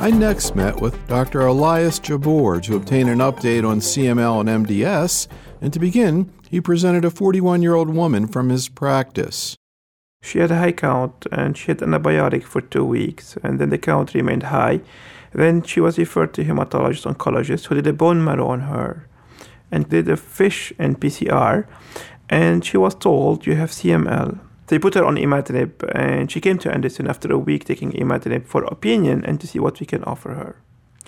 I next met with Dr. Elias Jabbour to obtain an update on CML and MDS, and to begin, he presented a 41-year-old woman from his practice. She had a high count and she had antibiotic for 2 weeks, and then the count remained high. Then she was referred to hematologist oncologist who did a bone marrow on her and did a FISH and PCR, and she was told you have CML. They put her on imatinib, and she came to Anderson after a week taking imatinib for opinion and to see what we can offer her.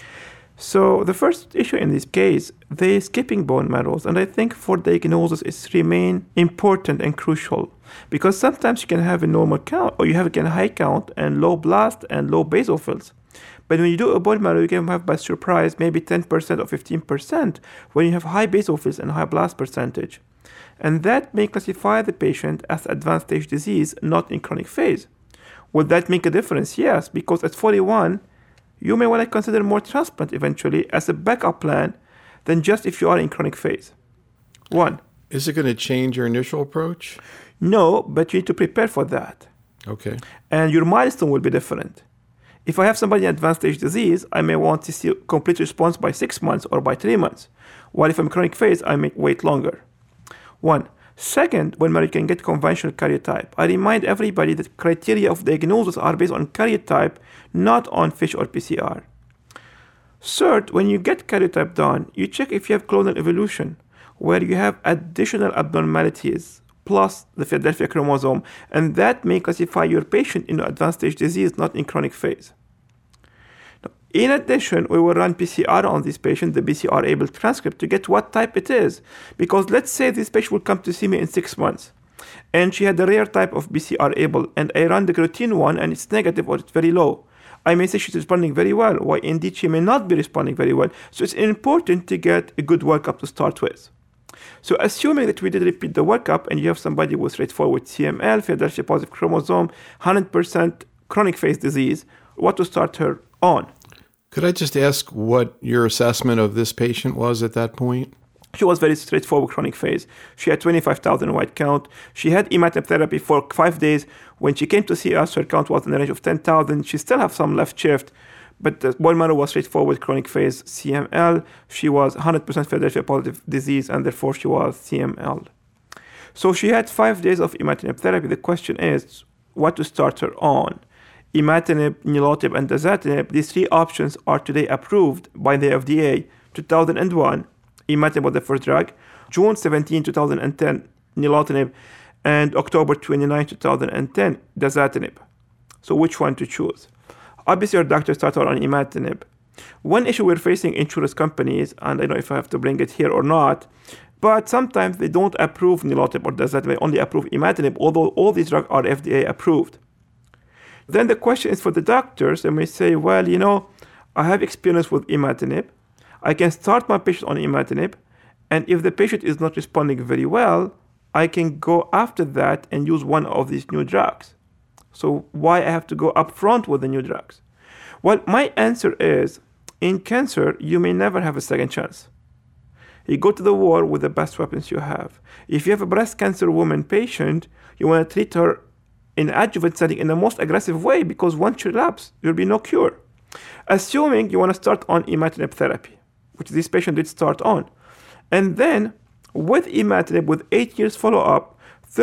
So the first issue in this case, they're skipping bone marrows, and I think for diagnosis it remains important and crucial, because sometimes you can have a normal count or you have a high count and low blast and low basophils. But when you do a bone marrow, you can have by surprise maybe 10% or 15% when you have high basophils and high blast percentage. And that may classify the patient as advanced stage disease, not in chronic phase. Would that make a difference? Yes, because at 41, you may want to consider more transplant eventually as a backup plan than just if you are in chronic phase. 1. Is it going to change your initial approach? No, but you need to prepare for that. Okay. And your milestone will be different. If I have somebody in advanced stage disease, I may want to see complete response by 6 months or by 3 months. While if I'm in chronic phase, I may wait longer. 1. Second, when you can get conventional karyotype, I remind everybody that criteria of diagnosis are based on karyotype, not on FISH or PCR. Third, when you get karyotype done, you check if you have clonal evolution, where you have additional abnormalities plus the Philadelphia chromosome, and that may classify your patient in advanced stage disease, not in chronic phase. In addition, we will run PCR on this patient, the BCR-able transcript, to get what type it is. Because let's say this patient will come to see me in 6 months, and she had a rare type of BCR-able, and I run the routine one, and it's negative or it's very low. I may say she's responding very well, while indeed she may not be responding very well. So it's important to get a good workup to start with. So assuming that we did repeat the workup, and you have somebody with straightforward CML, Philadelphia positive chromosome, 100% chronic phase disease, what to start her on? Could I just ask what your assessment of this patient was at that point? She was very straightforward chronic phase. She had 25,000 white count. She had imatinib therapy for 5 days. When she came to see us, her count was in the range of 10,000. She still have some left shift, but the bone marrow was straightforward chronic phase CML. She was 100% Philadelphia positive disease, and therefore she was CML. So she had 5 days of imatinib therapy. The question is, what to start her on? Imatinib, nilotinib, and dasatinib, these 3 options are today approved by the FDA. 2001, imatinib was the first drug. June 17, 2010, nilotinib. And October 29, 2010, dasatinib. So which one to choose? Obviously, your doctor started on imatinib. One issue we're facing insurance companies, and I don't know if I have to bring it here or not, but sometimes they don't approve nilotinib or dasatinib. They only approve imatinib, although all these drugs are FDA approved. Then the question is for the doctors. They may say, well, I have experience with imatinib. I can start my patient on imatinib. And if the patient is not responding very well, I can go after that and use one of these new drugs. So why I have to go up front with the new drugs? Well, my answer is, in cancer, you may never have a second chance. You go to the war with the best weapons you have. If you have a breast cancer woman patient, you want to treat her in adjuvant setting in the most aggressive way, because once you relapse, there will be no cure. Assuming you want to start on imatinib therapy, which this patient did start on. And then, with imatinib, with 8 years follow-up,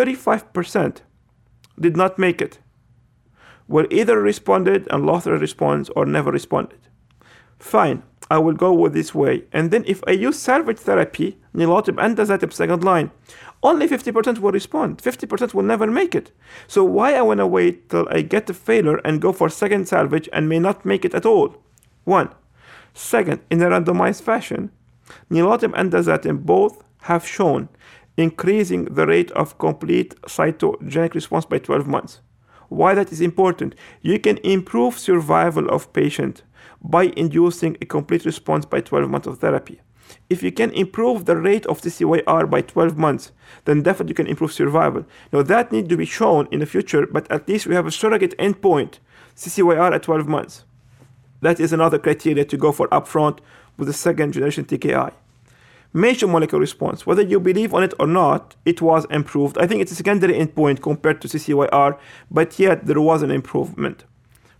35% did not make it. Well, either responded and lost their response or never responded. Fine, I will go with this way. And then if I use salvage therapy, nilotinib and dasatinib second line, only 50% will respond. 50% will never make it. So why I want to wait till I get the failure and go for second salvage and may not make it at all? 1. Second, in a randomized fashion, nilotinib and dasatinib both have shown increasing the rate of complete cytogenic response by 12 months. Why that is important? You can improve survival of patient by inducing a complete response by 12 months of therapy. If you can improve the rate of CCYR by 12 months, then definitely you can improve survival. Now that needs to be shown in the future, but at least we have a surrogate endpoint, CCYR at 12 months. That is another criteria to go for upfront with the second generation TKI. Major molecular response, whether you believe on it or not, it was improved. I think it's a secondary endpoint compared to CCYR, but yet there was an improvement.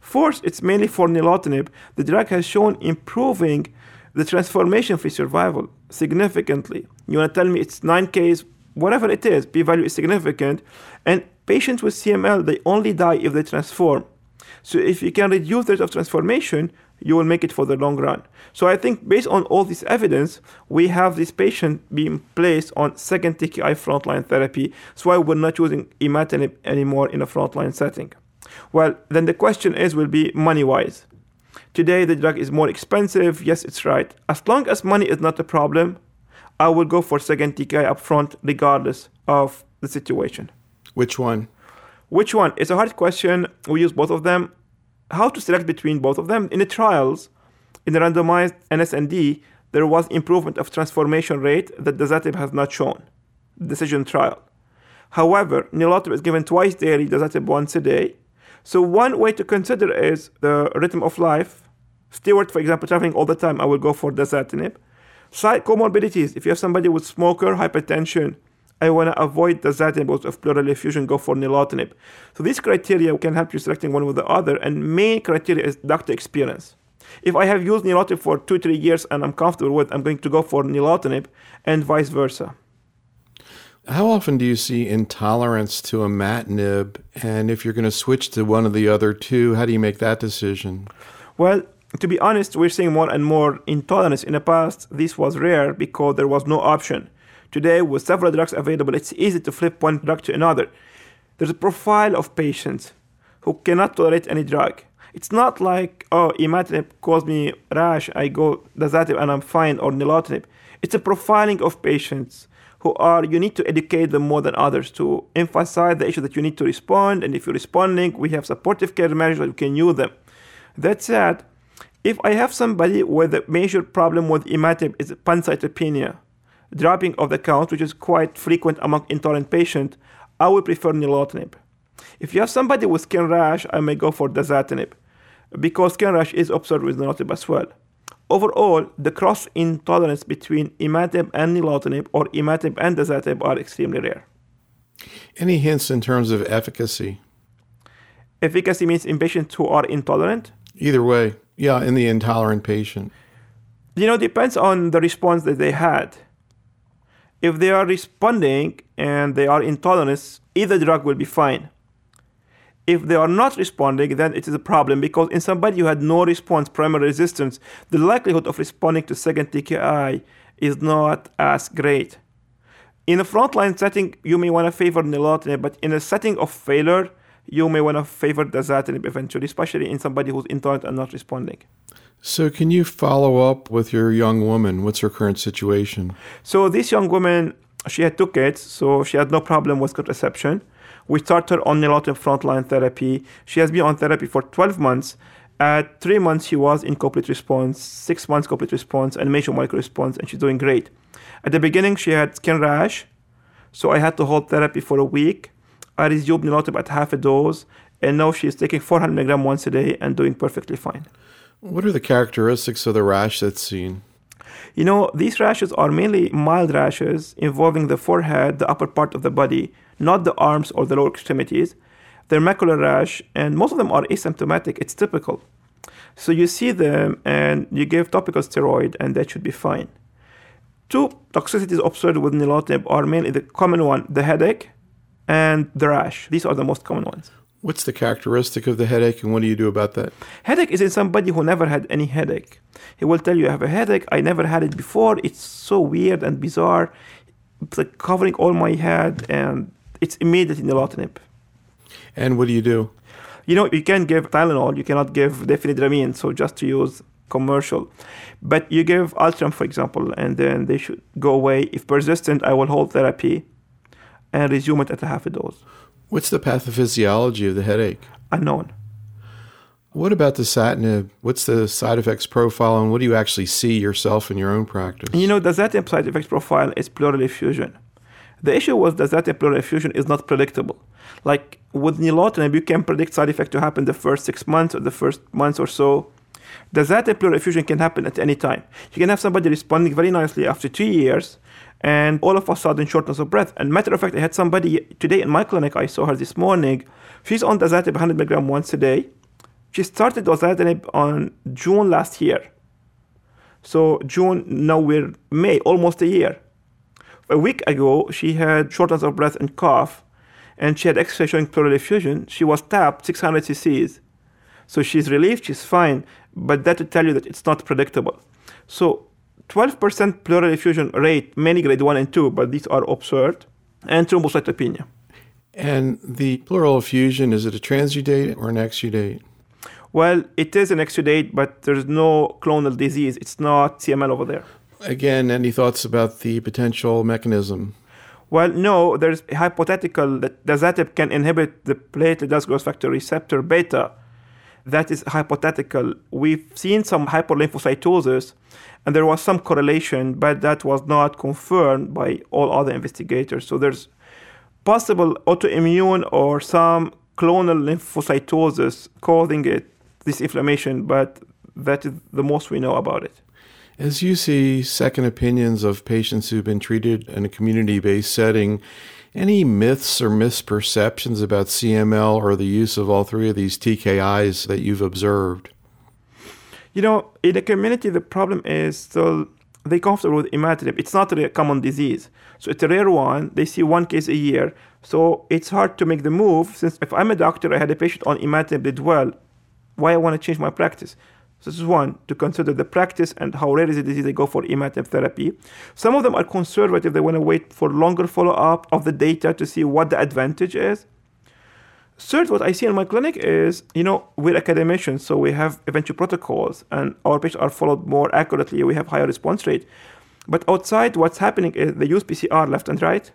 Fourth, it's mainly for nilotinib. The drug has shown improving the transformation-free survival significantly. You want to tell me it's 9Ks, whatever it is, p-value is significant. And patients with CML, they only die if they transform. So if you can reduce the rate of transformation, you will make it for the long run. So I think based on all this evidence, we have this patient being placed on second TKI frontline therapy. That's why we're not using imatinib anymore in a frontline setting. Well, then the question will be money-wise. Today, the drug is more expensive. Yes, it's right. As long as money is not a problem, I will go for second TKI upfront regardless of the situation. Which one? Which one? It's a hard question. We use both of them. How to select between both of them? In the trials, in the randomized NSND, there was improvement of transformation rate that dasatinib has not shown. Decision trial. However, nilotinib is given twice daily, dasatinib once a day. So one way to consider is the rhythm of life. Stewart, for example, traveling all the time, I will go for dasatinib. Side comorbidities, if you have somebody with smoker, hypertension, I want to avoid dasatinib because of pleural effusion, go for nilotinib. So these criteria can help you selecting one with the other, and main criteria is doctor experience. If I have used nilotinib for 2-3 years and I'm comfortable with, I'm going to go for nilotinib, and vice versa. How often do you see intolerance to imatinib? And if you're going to switch to one of the other two, how do you make that decision? Well, to be honest, we're seeing more and more intolerance. In the past, this was rare because there was no option. Today, with several drugs available, it's easy to flip one drug to another. There's a profile of patients who cannot tolerate any drug. It's not like, imatinib caused me rash, I go dasatinib and I'm fine, or nilotinib. It's a profiling of patients you need to educate them more than others to emphasize the issue that you need to respond. And if you're responding, we have supportive care measures that you can use them. That said, if I have somebody with a major problem with imatinib is pancytopenia, dropping of the count, which is quite frequent among intolerant patients, I would prefer nilotinib. If you have somebody with skin rash, I may go for dasatinib, because skin rash is observed with nilotinib as well. Overall, the cross-intolerance between imatinib and nilotinib or imatinib and dasatinib are extremely rare. Any hints in terms of efficacy? Efficacy means in patients who are intolerant? Either way. Yeah, in the intolerant patient. Depends on the response that they had. If they are responding and they are intolerant, either drug will be fine. If they are not responding, then it is a problem, because in somebody who had no response, primary resistance, the likelihood of responding to second TKI is not as great. In a frontline setting, you may want to favor nilotinib, but in a setting of failure, you may want to favor dasatinib eventually, especially in somebody who's intolerant and not responding. So can you follow up with your young woman? What's her current situation? So this young woman, she had 2 kids, so she had no problem with contraception. We started her on nilotinib frontline therapy. She has been on therapy for 12 months. At 3 months, she was in complete response, 6 months complete response, and major molecular response, and she's doing great. At the beginning, she had skin rash, so I had to hold therapy for a week. I resumed nilotinib at half a dose, and now she's taking 400 milligrams once a day and doing perfectly fine. What are the characteristics of the rash that's seen? These rashes are mainly mild rashes involving the forehead, the upper part of the body, not the arms or the lower extremities. They're macular rash, and most of them are asymptomatic. It's typical. So you see them, and you give topical steroid, and that should be fine. 2 toxicities observed with nilotinib are mainly the common one, the headache and the rash. These are the most common ones. What's the characteristic of the headache, and what do you do about that? Headache is in somebody who never had any headache. He will tell you, I have a headache, I never had it before, it's so weird and bizarre, it's like covering all my head, and it's immediately nilotinib. And what do you do? You can give Tylenol, you cannot give diphenhydramine, so just to use commercial. But you give Ultram, for example, and then they should go away. If persistent, I will hold therapy and resume it at a half a dose. What's the pathophysiology of the headache? Unknown. What about dasatinib? What's the side effects profile, and what do you actually see yourself in your own practice? Dasatinib side effects profile is pleural effusion. The issue with dasatinib pleural effusion is not predictable. Like with nilotinib, you can predict side effect to happen the first 6 months or the first month or so. Dasatinib pleural effusion can happen at any time. You can have somebody responding very nicely after 2 years, and all of a sudden shortness of breath. And matter of fact, I had somebody today in my clinic, I saw her this morning. She's on dasatinib 100 milligrams once a day, She started dasatinib on June last year. So June, now we're May, almost a year. A week ago, she had shortness of breath and cough, and she had X-ray showing pleural effusion. She was tapped 600 cc's. So she's relieved, she's fine, but that to tell you that it's not predictable. So 12% pleural effusion rate, many grade 1 and 2, but these are observed, and thrombocytopenia. And the pleural effusion, is it a transudate or an exudate? Well, it is an exudate, but there's no clonal disease. It's not CML over there. Again, any thoughts about the potential mechanism? Well, no, there's hypothetical that dasatinib can inhibit the platelet dense growth factor receptor beta. That is hypothetical. We've seen some hyperlymphocytosis, and there was some correlation, but that was not confirmed by all other investigators. So there's possible autoimmune or some clonal lymphocytosis causing this inflammation, but that is the most we know about it. As you see second opinions of patients who've been treated in a community-based setting, any myths or misperceptions about CML or the use of all three of these TKIs that you've observed? In the community, the problem is still they're comfortable with imatinib. It's not a common disease. So it's a rare one. They see one case a year. So it's hard to make the move. Since if I'm a doctor, I had a patient on imatinib, did well, why I want to change my practice? So this is one, to consider the practice and how rare is the disease they go for imatinib therapy. Some of them are conservative. They want to wait for longer follow-up of the data to see what the advantage is. Third, what I see in my clinic is, we're academicians, so we have eventual protocols, and our patients are followed more accurately. We have higher response rate. But outside, what's happening is they use PCR left and right,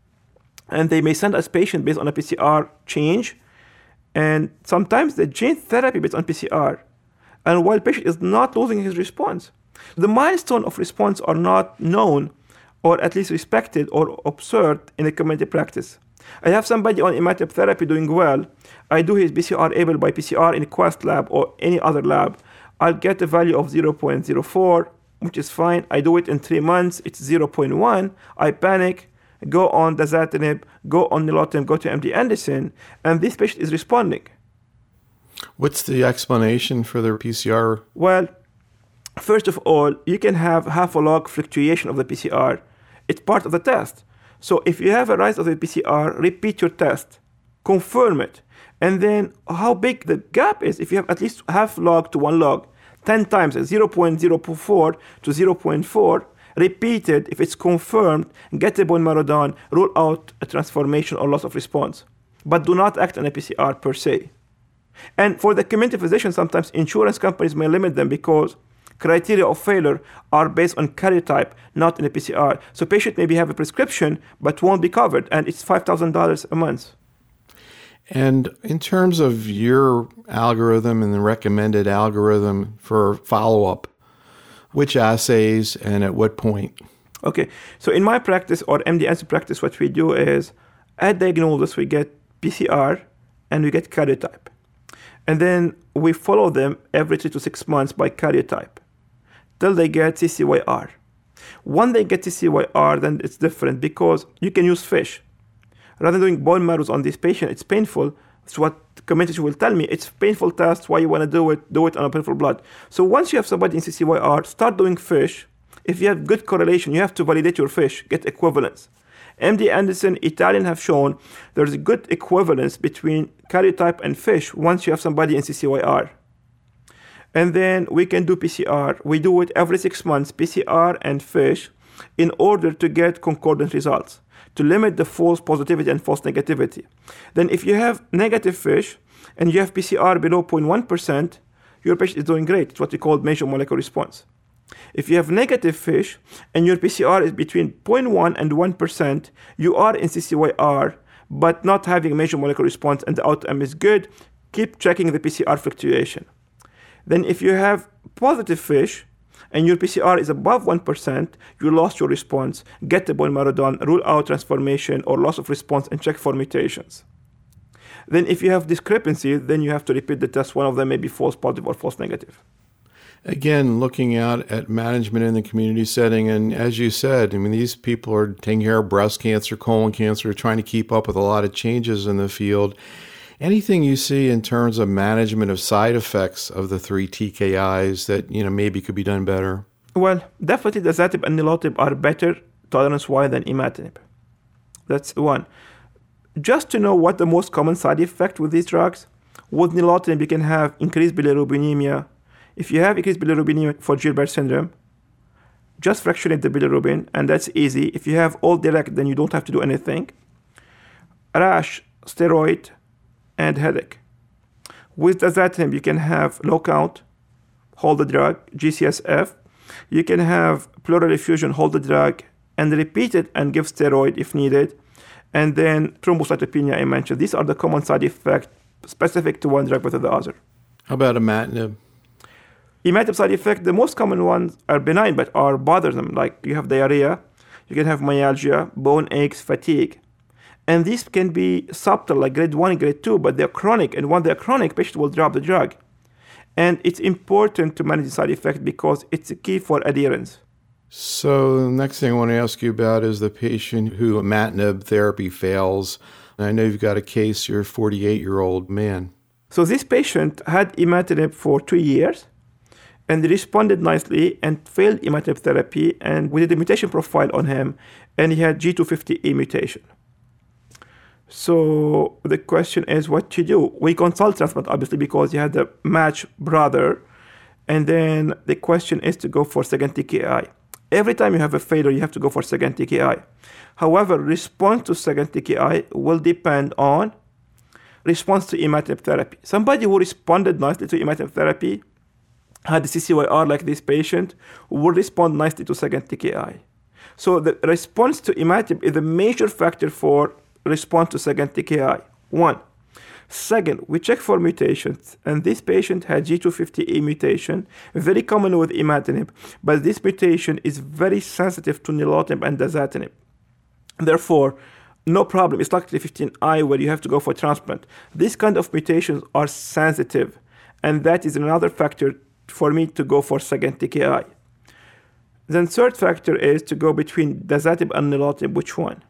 and they may send us patients based on a PCR change, and sometimes the gene therapy based on PCR. And while patient is not losing his response, the milestone of response are not known, or at least respected or observed in a community practice. I have somebody on imatinib therapy doing well. I do his BCR-ABL by PCR in Quest lab or any other lab. I'll get a value of 0.04, which is fine. I do it in 3 months. It's 0.1. I panic, go on dasatinib, go on nilotinib, go to MD Anderson, and this patient is responding. What's the explanation for the PCR? Well, first of all, you can have half a log fluctuation of the PCR. It's part of the test. So if you have a rise of the PCR, repeat your test, confirm it. And then how big the gap is, if you have at least half log to 1 log, 10 times, 0.04 to 0.4, repeat it. If it's confirmed, get a bone marrow done, rule out a transformation or loss of response. But do not act on a PCR per se. And for the community physician, sometimes insurance companies may limit them because criteria of failure are based on karyotype, not in a PCR. So patient maybe have a prescription, but won't be covered, and it's $5,000 a month. And in terms of your algorithm and the recommended algorithm for follow-up, which assays and at what point? Okay, so in my practice or MD Anderson practice, what we do is at diagnosis, we get PCR and we get karyotype. And then we follow them every 3 to 6 months by karyotype till they get CCYR. When they get CCYR, then it's different because you can use FISH. Rather than doing bone marrows on this patient, it's painful. That's what the community will tell me. It's a painful test. Why you want to do it on a peripheral blood. So once you have somebody in CCYR, start doing FISH. If you have good correlation, you have to validate your FISH, get equivalence. MD Anderson, Italian have shown there's a good equivalence between karyotype and FISH once you have somebody in CCYR. And then we can do PCR. We do it every 6 months, PCR and FISH, in order to get concordant results, to limit the false positivity and false negativity. Then if you have negative FISH and you have PCR below 0.1%, your patient is doing great. It's what we call measured molecular response. If you have negative FISH and your PCR is between 0.1 and 1%, you are in CCYR, but not having measured molecular response and the outcome is good. Keep checking the PCR fluctuation. Then if you have positive FISH and your PCR is above 1%, you lost your response. Get the bone marrow done, rule out transformation or loss of response, and check for mutations. Then if you have discrepancy, then you have to repeat the test. One of them may be false positive or false negative. Again, looking out at management in the community setting, and as you said, these people are taking care of breast cancer, colon cancer, trying to keep up with a lot of changes in the field. Anything you see in terms of management of side effects of the 3 TKIs that, maybe could be done better? Well, definitely dasatinib and nilotinib are better tolerance-wise than imatinib. That's one. Just to know what the most common side effect with these drugs, with nilotinib you can have increased bilirubinemia. If you have increased bilirubinemia for Gilbert syndrome, just fractionate the bilirubin, and that's easy. If you have all direct, then you don't have to do anything. Rash, steroid, and headache. With dasatinib, you can have low count, hold the drug, GCSF. You can have pleural effusion, hold the drug, and repeat it and give steroid if needed. And then thrombocytopenia I mentioned. These are the common side effects specific to one drug versus the other. How about imatinib? Imatinib side effects, the most common ones are benign but are bothersome. Like you have diarrhea, you can have myalgia, bone aches, fatigue. And these can be subtle, like grade 1 and grade 2, but they're chronic. And when they're chronic, patient will drop the drug. And it's important to manage the side effect because it's a key for adherence. So the next thing I want to ask you about is the patient who imatinib therapy fails. And I know you've got a case, you're a 48-year-old man. So this patient had imatinib for 2 years and responded nicely and failed imatinib therapy. And we did a mutation profile on him, and he had G250E mutation. So the question is what to do. We consult transplant, obviously, because he had a matched brother. And then the question is to go for second TKI. Every time you have a failure, you have to go for second TKI. However, response to second TKI will depend on response to imatinib therapy. Somebody who responded nicely to imatinib therapy, had the CCYR like this patient, will respond nicely to second TKI. So the response to imatinib is a major factor for response to second TKI. One. Second, we check for mutations, and this patient had G250E mutation, very common with imatinib, but this mutation is very sensitive to nilotinib and dasatinib. Therefore, no problem. It's like T15I where you have to go for transplant. These kind of mutations are sensitive, and that is another factor for me to go for second TKI. Then third factor is to go between dasatinib and nilotinib, which one?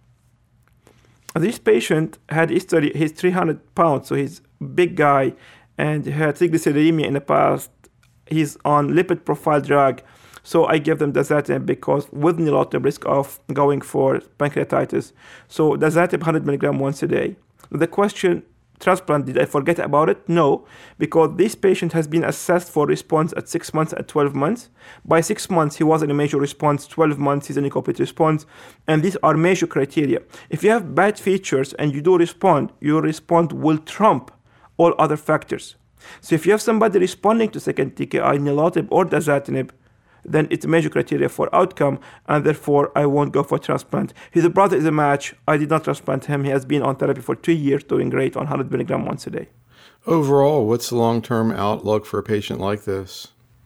This patient had history, he's 300 pounds, so he's a big guy, and had triglyceridemia in the past. He's on lipid profile drug, so I give them dasatinib because with nilotinib risk of going for pancreatitis. So dasatinib 100 milligram once a day. The question, transplant, did I forget about it? No, because this patient has been assessed for response at 6 months, at 12 months. By 6 months, he was in a major response. 12 months, he's in a complete response. And these are major criteria. If you have bad features and you do respond, your response will trump all other factors. So if you have somebody responding to second TKI, nilotinib or dasatinib, then it's a major criteria for outcome, and therefore I won't go for transplant. His brother is a match. I did not transplant him. He has been on therapy for 2 years, doing great on 100 milligram once a day. Overall, what's the long-term outlook for a patient like this?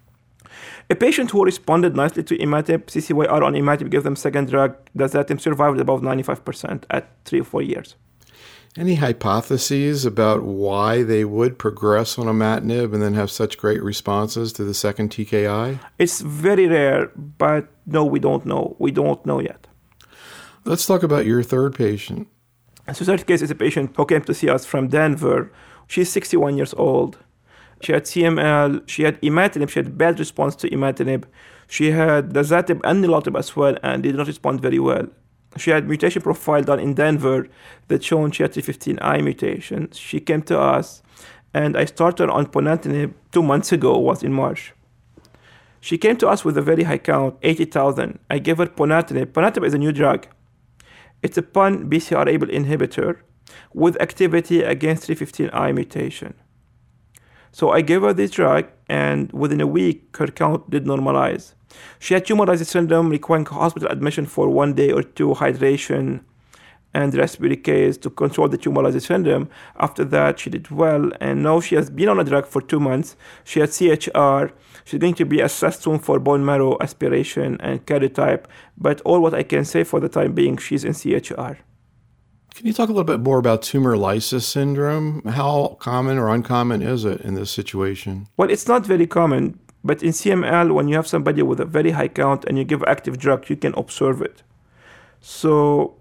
A patient who responded nicely to imatinib, CCYR on imatinib, give them second drug, dasatinib, survived above 95% at 3 or 4 years. Any hypotheses about why they would progress on imatinib and then have such great responses to the second TKI? It's very rare, but no, we don't know. We don't know yet. Let's talk about your third patient. So third case is a patient who came to see us from Denver. She's 61 years old. She had CML, she had imatinib, she had bad response to imatinib. She had dasatinib and nilotinib as well and did not respond very well. She had mutation profile done in Denver that shown she had T15I mutation. She came to us, and I started on ponatinib 2 months ago, was in March. She came to us with a very high count, 80,000. I gave her ponatinib. Ponatinib is a new drug. It's a PAN-BCR-ABL inhibitor with activity against T15I mutation. So I gave her this drug, and within a week, her count did normalize. She had tumor-lysis syndrome requiring hospital admission for 1 day or 2, hydration, and respiratory case to control the tumor-lysis syndrome. After that, she did well, and now she has been on a drug for 2 months. She had CHR. She's going to be assessed soon for bone marrow aspiration and karyotype, but all what I can say for the time being, she's in CHR. Can you talk a little bit more about tumor lysis syndrome? How common or uncommon is it in this situation? Well, it's not very common, but in CML, when you have somebody with a very high count and you give active drug, you can observe it. So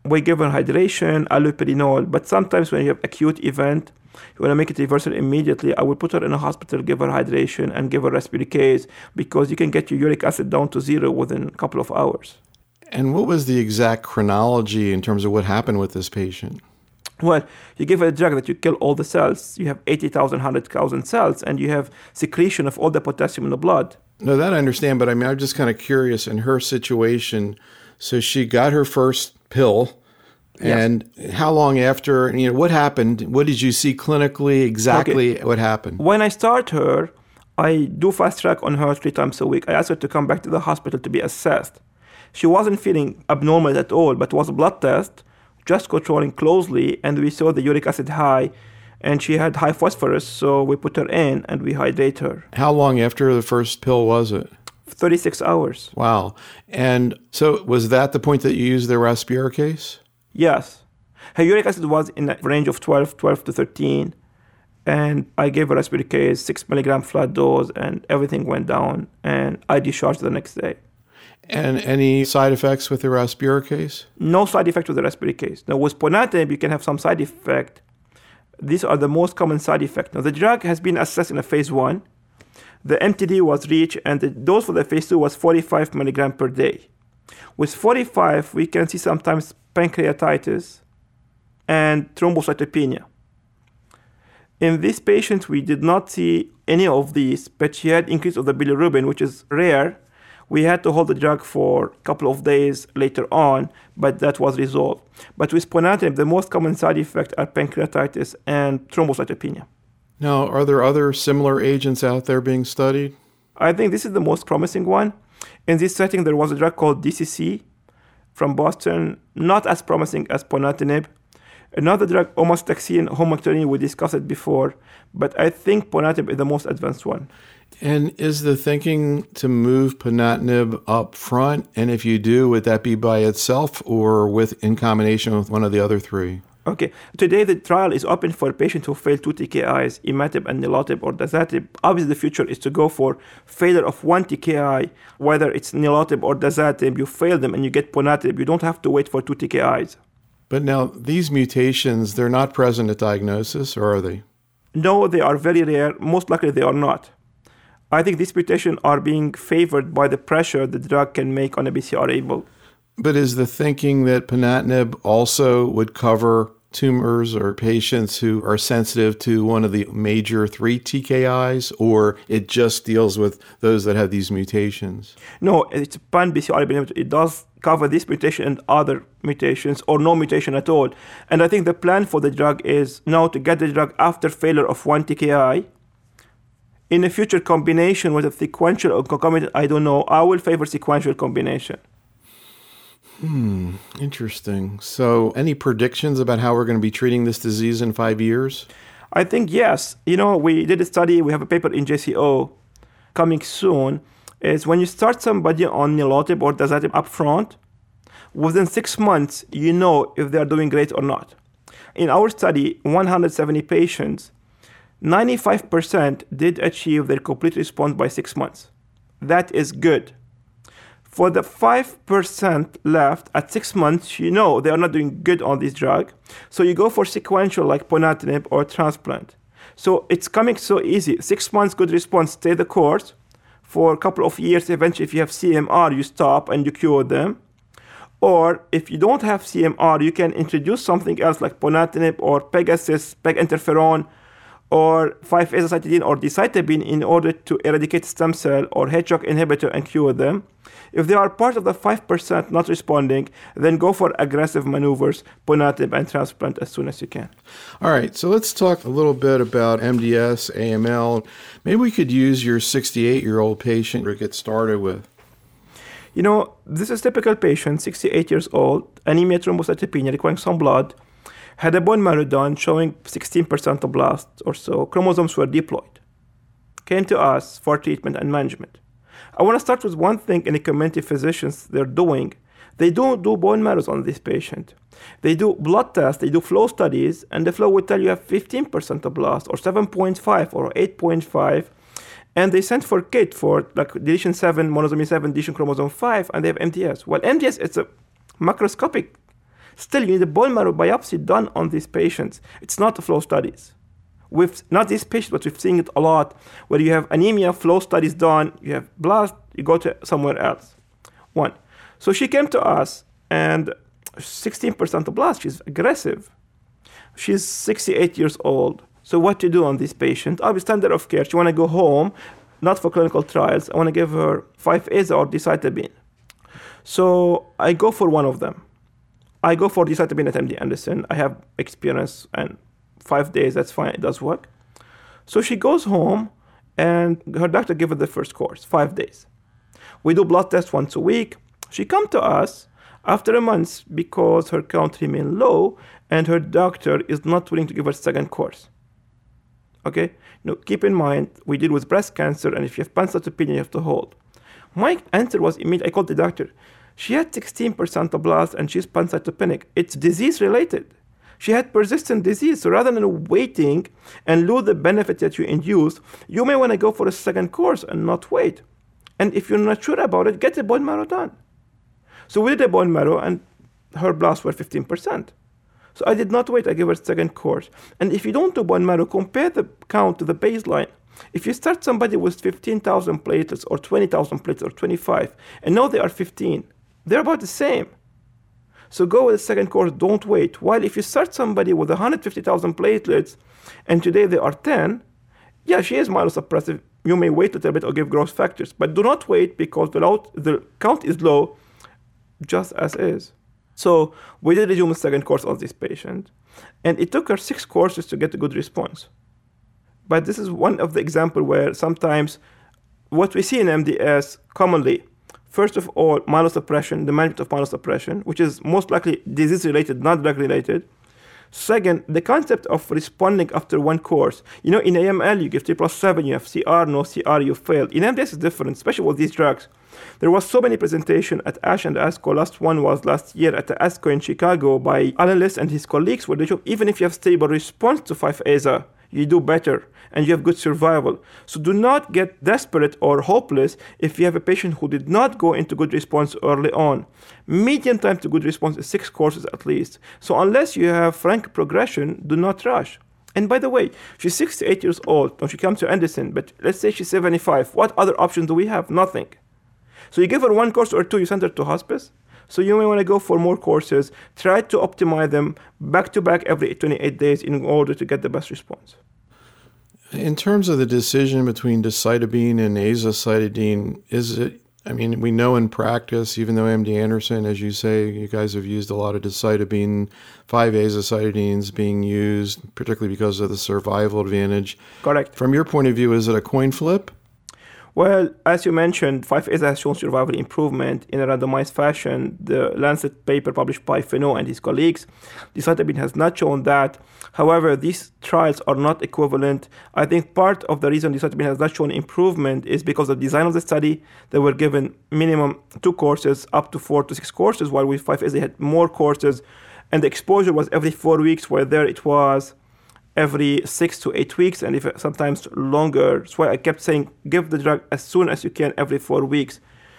We give her hydration, allopurinol, but sometimes when you have acute event, you want to make it reversal immediately, I will put her in a hospital, give her hydration, and give her respiricase, because you can get your uric acid down to 0 within a couple of hours. And what was the exact chronology in terms of what happened with this patient? Well, you give a drug that you kill all the cells. You have 80,000, 100,000 cells, and you have secretion of all the potassium in the blood. No, that I understand, but I'm just kind of curious in her situation. So she got her first pill, and how long after, what happened? What did you see clinically exactly? What happened? When I start her, I do fast track on her 3 times a week. I ask her to come back to the hospital to be assessed. She wasn't feeling abnormal at all, but was a blood test, just controlling closely, and we saw the uric acid high, and she had high phosphorus, so we put her in and we hydrate her. How long after the first pill was it? 36 hours. Wow. And so was that the point that you used the Respiricase? Yes. Her uric acid was in a range of 12 to 13, and I gave her Respiricase, 6 milligram flat dose, and everything went down, and I discharged the next day. And any side effects with the Respiricase? No side effect with the Respiricase. Now, with ponatinib, you can have some side effect. These are the most common side effects. Now, the drug has been assessed in a phase 1. The MTD was reached, and the dose for the phase 2 was 45 milligram per day. With 45, we can see sometimes pancreatitis and thrombocytopenia. In this patient, we did not see any of these, but she had increase of the bilirubin, which is rare. We had to hold the drug for a couple of days later on, but that was resolved. But with ponatinib, the most common side effects are pancreatitis and thrombocytopenia. Now, are there other similar agents out there being studied? I think this is the most promising one. In this setting, there was a drug called DCC from Boston, not as promising as ponatinib. Another drug, omastaxine, homoactinium, we discussed it before, but I think ponatinib is the most advanced one. And is the thinking to move ponatinib up front? And if you do, would that be by itself or in combination with one of the other 3? Okay. Today, the trial is open for patients who fail 2 TKIs, imatinib and nilotinib or dasatinib. Obviously, the future is to go for failure of 1 TKI, whether it's nilotinib or dasatinib. You fail them and you get ponatinib. You don't have to wait for 2 TKIs. But now, these mutations, they're not present at diagnosis, or are they? No, they are very rare. Most likely, they are not. I think these mutations are being favored by the pressure the drug can make on a BCR-ABL. But is the thinking that ponatinib also would cover tumors or patients who are sensitive to one of the major 3 TKIs, or it just deals with those that have these mutations? No, it's pan-BCR inhibitor. It does cover this mutation and other mutations, or no mutation at all. And I think the plan for the drug is now to get the drug after failure of 1 TKI. In a future combination with a sequential or concomitant, I don't know. I will favor sequential combination. Interesting. So any predictions about how we're going to be treating this disease in 5 years? I think yes. We did a study. We have a paper in JCO coming soon. Is when you start somebody on nilotinib or dasatinib up front, within 6 months, you know if they are doing great or not. In our study, 170 patients, 95% did achieve their complete response by 6 months. That is good. For the 5% left at 6 months, they are not doing good on this drug. So you go for sequential like ponatinib or transplant. So it's coming so easy. 6 months, good response, stay the course. For a couple of years, eventually, if you have CMR, you stop and you cure them. Or if you don't have CMR, you can introduce something else like ponatinib or Pegasus, PEG interferon, or 5-azacitidine or decitabine in order to eradicate stem cell or HROC inhibitor and cure them. If they are part of the 5% not responding, then go for aggressive maneuvers, ponatinib and transplant as soon as you can. All right, so let's talk a little bit about MDS, AML. Maybe we could use your 68-year-old patient to get started with. This is a typical patient, 68 years old, anemia, thrombocytopenia, requiring some blood, had a bone marrow done showing 16% of blasts or so. Chromosomes were diploid. Came to us for treatment and management. I want to start with one thing in the community physicians they're doing. They don't do bone marrows on this patient. They do blood tests, they do flow studies, and the flow will tell you have 15% of blast or 7.5 or 8.5. And they sent for KIT for deletion 7, monosomy 7, deletion chromosome 5, and they have MDS. Well, MDS is a macroscopic Still, you need a bone marrow biopsy done on these patients. It's not the flow studies. Not these patients, but we've seen it a lot, where you have anemia, flow studies done, you have blast, you go to somewhere else. One. So she came to us, and 16% of blast, she's aggressive. She's 68 years old. So what to do on this patient? Obviously, standard of care. She want to go home, not for clinical trials. I want to give her 5-AZA or decitabine. So I go for one of them. I go for decitabine at MD Anderson. I have experience, and 5 days, that's fine. It does work. So she goes home, and her doctor gave her the first course, 5 days. We do blood tests once a week. She come to us after a month because her count remained low, and her doctor is not willing to give her second course. Okay? Now, keep in mind, we deal with breast cancer, and if you have pancytopenia, you have to hold. My answer was immediate. I called the doctor. She had 16% of blast, and she's pancytopenic. It's disease-related. She had persistent disease, so rather than waiting and lose the benefit that you induced, you may want to go for a second course and not wait. And if you're not sure about it, get a bone marrow done. So we did a bone marrow, and her blasts were 15%. So I did not wait. I gave her a second course. And if you don't do bone marrow, compare the count to the baseline. If you start somebody with 15,000 platelets or 20,000 platelets or 25, and now they are 15, they're about the same. So go with the second course, don't wait. While if you start somebody with 150,000 platelets, and today they are 10, yeah, she is myelosuppressive. You may wait a little bit or give growth factors, but do not wait because the count is low, just as is. So we did resume a second course on this patient, and it took her 6 courses to get a good response. But this is one of the examples where sometimes what we see in MDS commonly, first of all, myelosuppression, the management of myelosuppression, which is most likely disease-related, not drug-related. Second, the concept of responding after one course. In AML, you give 3+7, you have CR, no CR, you failed. In MDS, it's different, especially with these drugs. There was so many presentations at ASH and ASCO. Last one was last year at the ASCO in Chicago by Alan Liss and his colleagues, where they show even if you have stable response to 5-AZA, you do better and you have good survival. So do not get desperate or hopeless if you have a patient who did not go into good response early on. Median time to good response is 6 courses at least. So unless you have frank progression, do not rush. And by the way, she's 68 years old. Now she comes to Anderson, but let's say she's 75. What other options do we have? Nothing. So you give her 1 course or 2, you send her to hospice. So you may want to go for more courses. Try to optimize them back to back every 28 days in order to get the best response. In terms of the decision between decitabine and azacitidine, we know in practice, even though MD Anderson, as you say, you guys have used a lot of decitabine, 5-azacitidines being used, particularly because of the survival advantage. Correct. From your point of view, is it a coin flip? Well, as you mentioned, 5-AZA has shown survival improvement in a randomized fashion. The Lancet paper published by Fenot and his colleagues, decitabine has not shown that. However, these trials are not equivalent. I think part of the reason decitabine has not shown improvement is because of the design of the study. They were given minimum 2 courses, up to 4 to 6 courses, while with 5-AZA had more courses. And the exposure was every 4 weeks, where there it was every 6 to 8 weeks, and if sometimes longer. That's why I kept saying, give the drug as soon as you can, every 4 weeks.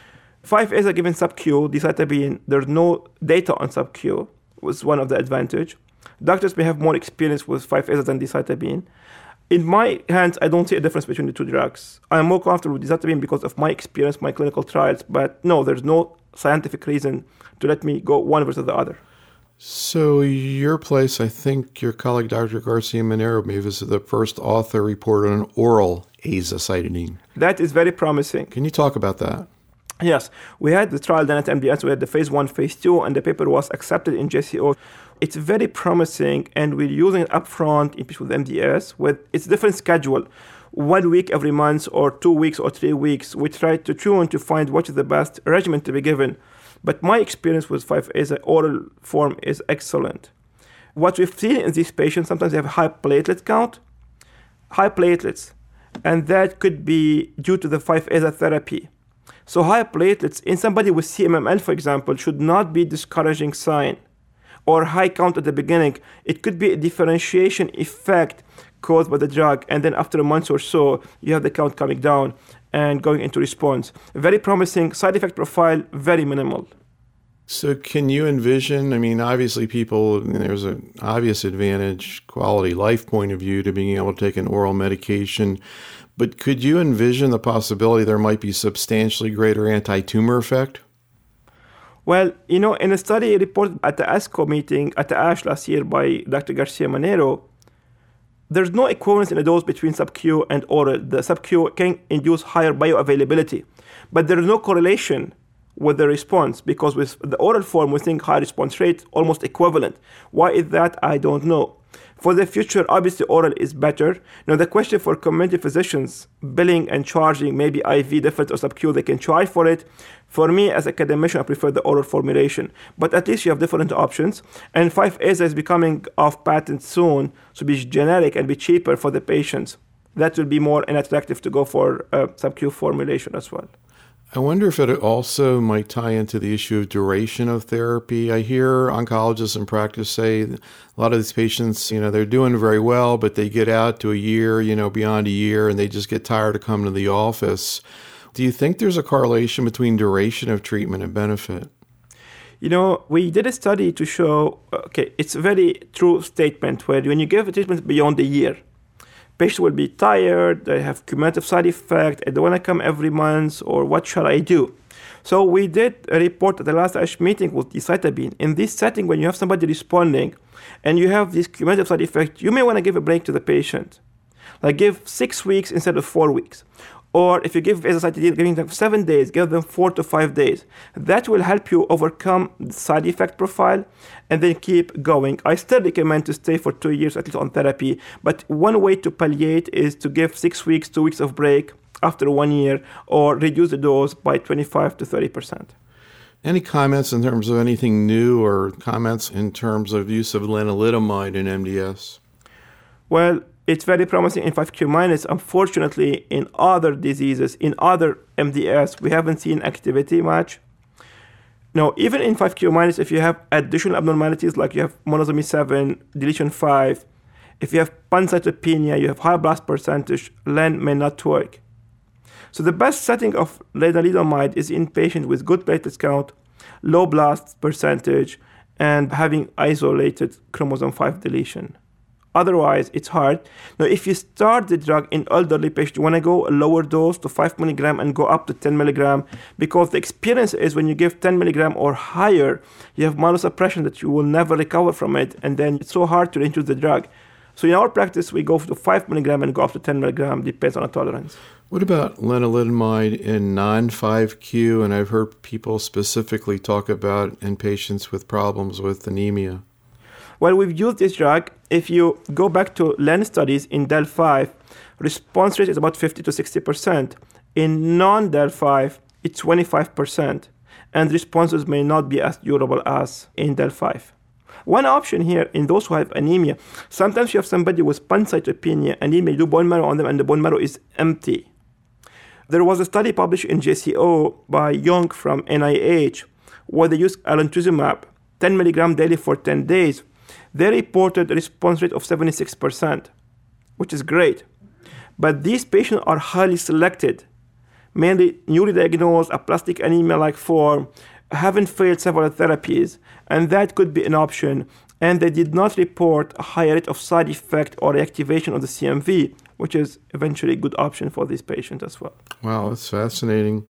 5-AZA given sub-Q, decitabine, there's no data on sub-Q, was one of the advantage. Doctors may have more experience with 5-AZA than decitabine. In my hands, I don't see a difference between the 2 drugs. I'm more comfortable with decitabine because of my experience, my clinical trials, but no, there's no scientific reason to let me go one versus the other. So your place, I think your colleague Dr. Garcia-Manero maybe was the first author report on oral azacitidine. That is very promising. Can you talk about that? Yes. We had the trial done at MDS. We had the phase 1, phase 2, and the paper was accepted in JCO. It's very promising, and we're using it upfront in people with MDS. It's a different schedule. 1 week every month or 2 weeks or 3 weeks. We try to tune to find what is the best regimen to be given. But my experience with 5-AZA oral form is excellent. What we've seen in these patients, sometimes they have high platelet count, high platelets, and that could be due to the 5-AZA therapy. So high platelets in somebody with CMML, for example, should not be a discouraging sign. Or high count at the beginning. It could be a differentiation effect caused by the drug, and then after a month or so, you have the count coming down and going into response. Very promising, side effect profile, very minimal. So can you envision, I mean, obviously there's an obvious advantage, quality life point of view to being able to take an oral medication, but could you envision the possibility there might be substantially greater anti-tumor effect? Well, in a study reported at the ASCO meeting at the ASH last year by Dr. Garcia Manero, there's no equivalence in a dose between sub-Q and oral. The sub-Q can induce higher bioavailability, but there is no correlation with the response, because with the oral form, we think high response rate, almost equivalent. Why is that? I don't know. For the future, obviously oral is better. Now the question for community physicians, billing and charging, maybe IV different or sub-Q, they can try for it. For me, as an academician, I prefer the oral formulation. But at least you have different options. And 5-AZA is becoming off patent soon, to be generic and be cheaper for the patients. That will be more attractive to go for a sub-Q formulation as well. I wonder if it also might tie into the issue of duration of therapy. I hear oncologists in practice say a lot of these patients, they're doing very well, but they get out to a year, beyond a year, and they just get tired of coming to the office. Do you think there's a correlation between duration of treatment and benefit? We did a study to show, it's a very true statement where when you give a treatment beyond a year, patients will be tired, they have cumulative side effect, I don't want to come every month, or what shall I do? So we did a report at the last ASH meeting with decitabine. In this setting, when you have somebody responding and you have this cumulative side effect, you may want to give a break to the patient. Like give 6 weeks instead of 4 weeks. Or if you give azacitidine, giving them 7 days, give them 4 to 5 days. That will help you overcome the side effect profile and then keep going. I still recommend to stay for 2 years at least on therapy, but one way to palliate is to give 6 weeks, 2 weeks of break after 1 year, or reduce the dose by 25 to 30%. Any comments in terms of anything new or comments in terms of use of lenalidomide in MDS? Well, it's very promising in 5Q-. Unfortunately, in other diseases, in other MDS, we haven't seen activity much. Now, even in 5Q-, if you have additional abnormalities like you have monosomy 7, deletion 5, if you have pancytopenia, you have high blast percentage, len may not work. So the best setting of lenalidomide is in patients with good platelet count, low blast percentage, and having isolated chromosome 5 deletion. Otherwise, it's hard. Now, if you start the drug in elderly patients, you want to go a lower dose to 5 milligram and go up to 10 milligram, because the experience is when you give 10 milligram or higher, you have myelosuppression that you will never recover from it, and then it's so hard to introduce the drug. So in our practice, we go to 5 milligram and go up to 10 milligram, depends on the tolerance. What about lenalidomide in non-5Q? And I've heard people specifically talk about in patients with problems with anemia. Well, we've used this drug. If you go back to LEN studies in DEL5, response rate is about 50 to 60%. In non-DEL5, it's 25%. And responses may not be as durable as in DEL5. One option here in those who have anemia, sometimes you have somebody with pancytopenia and you may do bone marrow on them and the bone marrow is empty. There was a study published in JCO by Young from NIH where they used alemtuzumab, 10 milligram daily for 10 days. They reported a response rate of 76%, which is great. But these patients are highly selected, mainly newly diagnosed, aplastic anemia-like form, haven't failed several therapies, and that could be an option. And they did not report a higher rate of side effect or reactivation of the CMV, which is eventually a good option for these patients as well. Wow, that's fascinating.